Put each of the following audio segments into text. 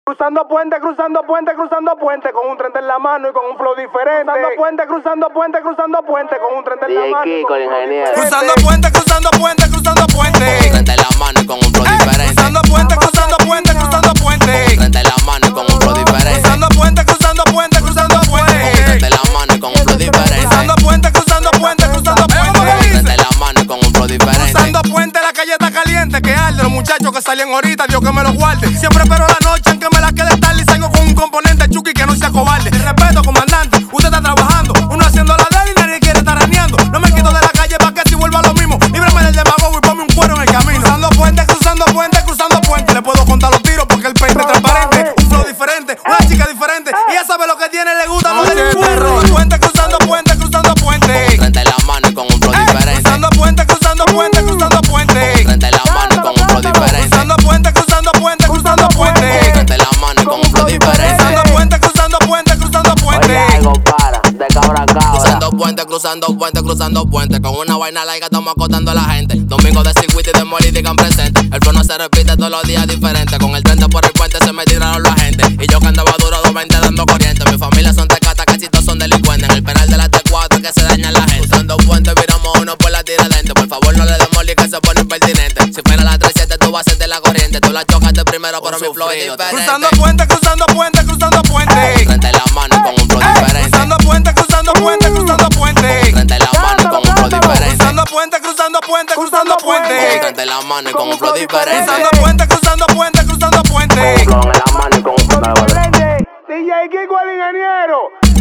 Cruzando puente, cruzando puente, cruzando puente, con un 30 en la mano y con un flow diferente. Cruzando puente, cruzando puente, con un 30 en la mano. DJ Kiko, el ingeniero. Cruzando puente, cruzando puente, cruzando puente. 30 en la mano y con un flow diferente. Cruzando puente, cruzando puente, cruzando puente. 30 en la mano y con un flow diferente. Cruzando puente, cruzando puente, cruzando puente. 30 en la mano y con un flow diferente. Cruzando puente, cruzando puente, cruzando puente. 30 en la mano y con un flow diferente. Cruzando puente, la calle está caliente, que arde. Los muchachos que salían ahorita, Dios que me los guarde. Siempre espero la noche en que me la quede tarde y salgo con un componente Chucky que no sea cobarde. Respeto, comandante, usted está trabajando, uno haciendo la de él y nadie quiere estar raneando. No me quito de la calle pa' que si vuelva lo mismo. Líbrame del demagogo y ponme un cuero en el camino. Cruzando puente, cruzando puente, cruzando puente. Le puedo contar los tiros porque el peine es transparente. Un flow diferente, una chica diferente. Y ella sabe lo que tiene, le gusta lo del perro. Puente, cruzando puente, cruzando puente. 30 en la mano y con un flow diferente. Cruzando puente, cruzando puente, cruzando puente. 30 en la mano y con un flow diferente. Cruzando puente, cruzando puente, cruzando puente. 30 en la mano y con un flow diferente. Cruzando puente, cruzando puente, cruzando puente. Algo para, de cabra a cabra. Cruzando puente, cruzando puente, cruzando puente. Con una vaina larga estamos acotando a la gente. Domingo de circuito y de morir digan presente. El flow no se repite todos los días diferente. Con el 30 por el puente se me tiraron la gente. Y yo que andaba duro 220 dando corriente. Mi familia son tecatas, casi todos son delincuentes. En el penal de la T4 que se daña la gente. Cruzando puente viramos uno por la tira lente. Por favor no le demos que se pone impertinente. Si fuera la 37 tú vas a ser de la corriente. Tú la chocaste primero pero mi flow es diferente. Cruzando puente, cruzando puente, cruzando puente. 30 en la mano y con un flow diferente. Cruzando puente, cruzando puente, cruzando puente. 30 en la mano y con un flow diferente. Cruzando puente, cruzando puente, cruzando puente. 30 en la mano y con un flow diferente. Cruzando puente, cruzando puente, cruzando puente. Flow en la mano y con un flow diferente. DJ Kiko el ingeniero.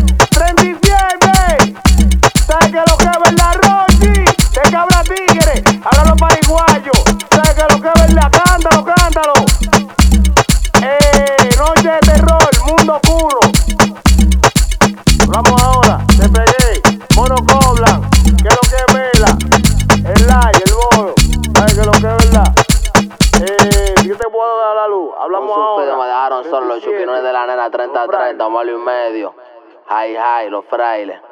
37. ¿Sabes que lo que es verdad, Rochi? De cabra tigre. Ahora los paraguayos. ¿Sabes que lo que es verdad? Cántalo, cántalo. Noche de terror, mundo oscuro. Vamos ahora. Te pegué. Mono Coblan. ¿Qué es lo que es vela? El like, el bolo. ¿Sabes que lo que es verdad? Yo te puedo dar la luz. Hablamos ahora. Me dejaron solo los chupinones de la nena 30-30, malo y medio. Hi, hi, los frailes.